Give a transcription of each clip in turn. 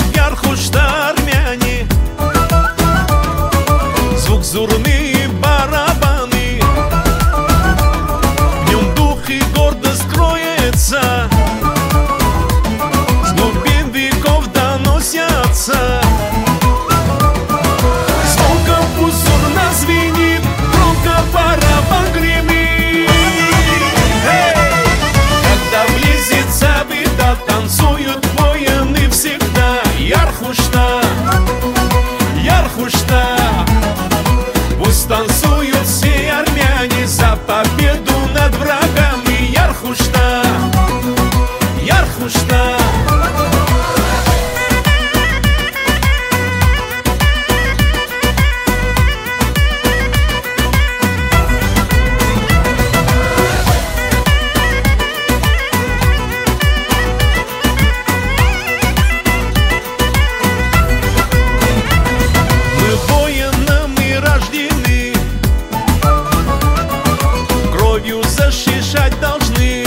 Ярхушта армяне, звук зурны и барабаны, в нем дух и гордость кроется, с глубин веков доносятся. Звуком пусть зурна звенит, громко барабан гремит. Когда близится беда, танцуют воины всегда. Ярхушта, Ярхушта, пусть танцуют все армяне за победу над врагами. Ярхушта, Ярхушта. Защищать должны,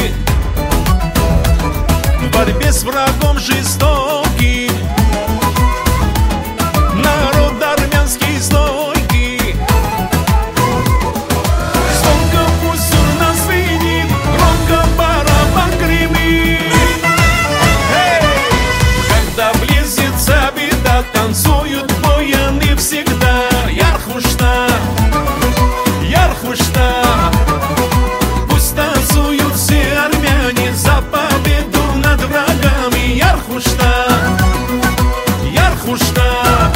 в борьбе с врагом жестоким. Народ армянский стойкий. Звонко пусть зурна звенит, громко барабан гремит. Когда близится беда, танцуют воины всегда. Ярхушта, Ярхушта, танцуют все армяне за победу над врагами. Ярхушта, Ярхушта.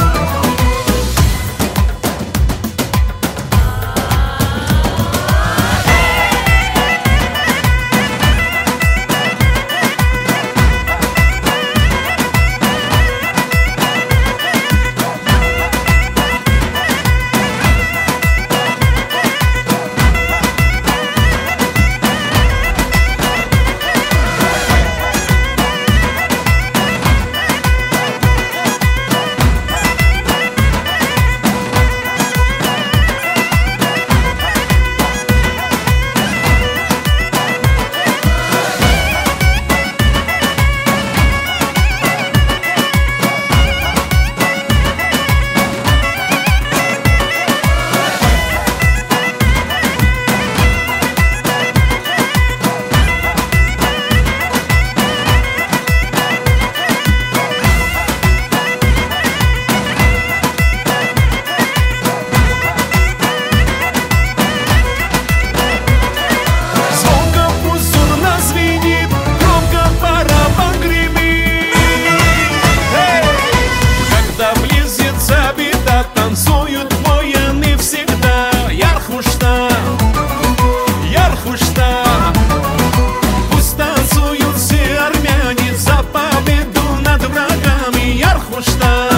Танцуют воины всегда. Ярхушта, Ярхушта, пусть танцуют все армяне за победу над врагами. Ярхушта.